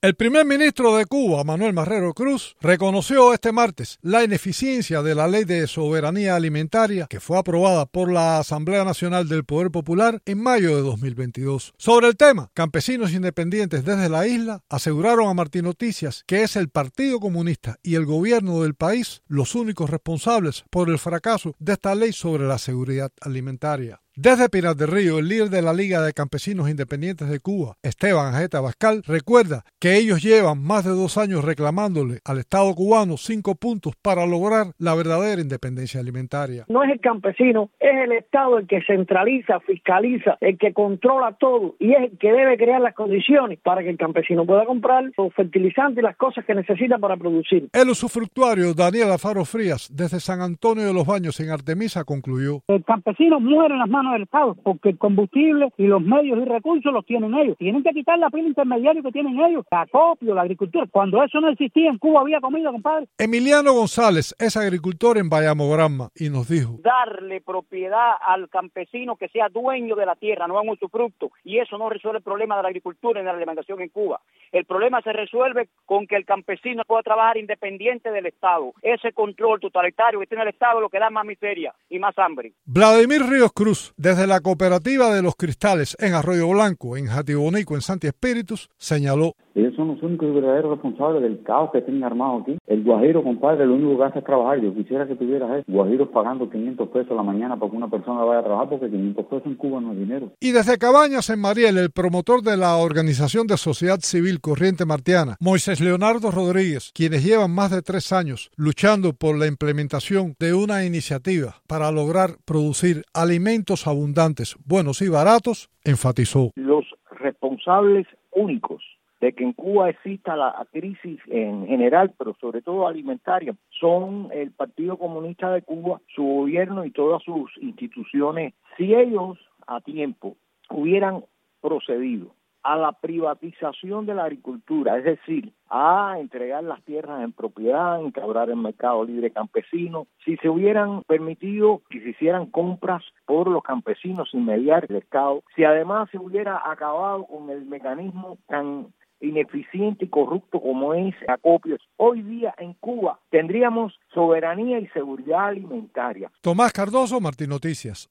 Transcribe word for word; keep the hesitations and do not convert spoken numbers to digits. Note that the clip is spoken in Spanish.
El primer ministro de Cuba, Manuel Marrero Cruz, reconoció este martes la ineficiencia de la Ley de Soberanía Alimentaria que fue aprobada por la Asamblea Nacional del Poder Popular en mayo de dos mil veintidós. Sobre el tema, campesinos independientes desde la isla aseguraron a Martín Noticias que es el Partido Comunista y el gobierno del país los únicos responsables por el fracaso de esta ley sobre la seguridad alimentaria. Desde Pinar del Río, el líder de la Liga de Campesinos Independientes de Cuba, Esteban Ajeta Abascal, recuerda que ellos llevan más de dos años reclamándole al Estado cubano cinco puntos para lograr la verdadera independencia alimentaria. No es el campesino, es el Estado el que centraliza, fiscaliza, el que controla todo y es el que debe crear las condiciones para que el campesino pueda comprar los fertilizantes y las cosas que necesita para producir. El usufructuario Daniel Alfaro Frías, desde San Antonio de los Baños en Artemisa, concluyó: el campesino muere en las manos del Estado, porque el combustible y los medios y recursos los tienen ellos. Tienen que quitar la pila intermediaria que tienen ellos, el acopio, la agricultura. Cuando eso no existía, en Cuba había comida, compadre. Emiliano González es agricultor en Bayamo Granma y nos dijo: darle propiedad al campesino que sea dueño de la tierra, no en usufructo, y eso no resuelve el problema de la agricultura y de la alimentación en Cuba. El problema se resuelve con que el campesino pueda trabajar independiente del Estado. Ese control totalitario que tiene el Estado es lo que da más miseria y más hambre. Vladimir Ríos Cruz, desde la cooperativa de los Cristales en Arroyo Blanco, en Jatibonico, en Santi Espíritus, señaló: ellos son los únicos y verdaderos responsables del caos que tienen armado aquí. El guajiro, compadre, lo único que hace es trabajar. Yo quisiera que tuvieras eso. Guajiros pagando quinientos pesos a la mañana para que una persona vaya a trabajar, porque quinientos pesos en Cuba no es dinero. Y desde Cabañas, en Mariel, el promotor de la Organización de Sociedad Civil Corriente Martiana, Moisés Leonardo Rodríguez, quienes llevan más de tres años luchando por la implementación de una iniciativa para lograr producir alimentos abundantes, buenos y baratos, enfatizó: los responsables únicos de que en Cuba exista la crisis en general, pero sobre todo alimentaria, son el Partido Comunista de Cuba, su gobierno y todas sus instituciones. Si ellos a tiempo hubieran procedido a la privatización de la agricultura, es decir, a entregar las tierras en propiedad, instaurar el mercado libre campesino, si se hubieran permitido que se hicieran compras por los campesinos sin mediar el Estado, si además se hubiera acabado con el mecanismo tan ineficiente y corrupto como es acopios, hoy día en Cuba tendríamos soberanía y seguridad alimentaria. Tomás Cardoso, Martín Noticias.